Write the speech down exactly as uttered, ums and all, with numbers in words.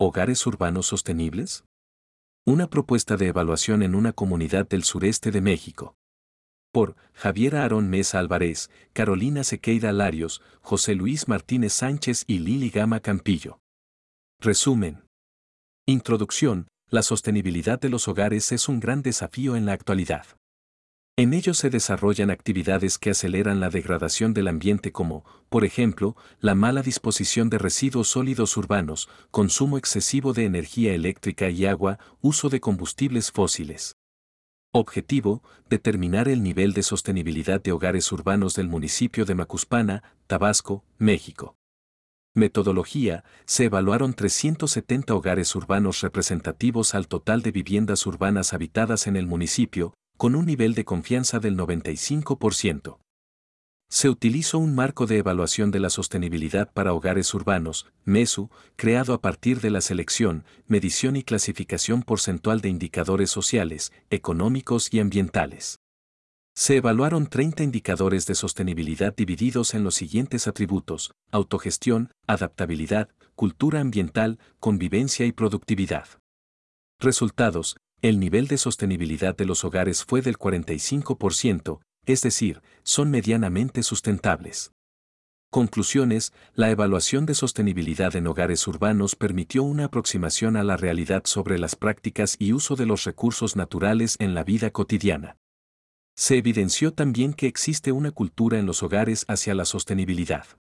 ¿Hogares urbanos sostenibles? Una propuesta de evaluación en una comunidad del sureste de México. Por Javiera Aarón Mesa Álvarez, Carolina Sequeira Larios, José Luis Martínez Sánchez y Lili Gama Campillo. Resumen. Introducción. La sostenibilidad de los hogares es un gran desafío en la actualidad. En ellos se desarrollan actividades que aceleran la degradación del ambiente como, por ejemplo, la mala disposición de residuos sólidos urbanos, consumo excesivo de energía eléctrica y agua, uso de combustibles fósiles. Objetivo: determinar el nivel de sostenibilidad de hogares urbanos del municipio de Macuspana, Tabasco, México. Metodología: se evaluaron trescientos setenta hogares urbanos representativos al total de viviendas urbanas habitadas en el municipio, con un nivel de confianza del noventa y cinco por ciento. Se utilizó un marco de evaluación de la sostenibilidad para hogares urbanos, MESU, creado a partir de la selección, medición y clasificación porcentual de indicadores sociales, económicos y ambientales. Se evaluaron treinta indicadores de sostenibilidad divididos en los siguientes atributos: autogestión, adaptabilidad, cultura ambiental, convivencia y productividad. Resultados: el nivel de sostenibilidad de los hogares fue del cuarenta y cinco por ciento, es decir, son medianamente sustentables. Conclusiones: la evaluación de sostenibilidad en hogares urbanos permitió una aproximación a la realidad sobre las prácticas y uso de los recursos naturales en la vida cotidiana. Se evidenció también que existe una cultura en los hogares hacia la sostenibilidad.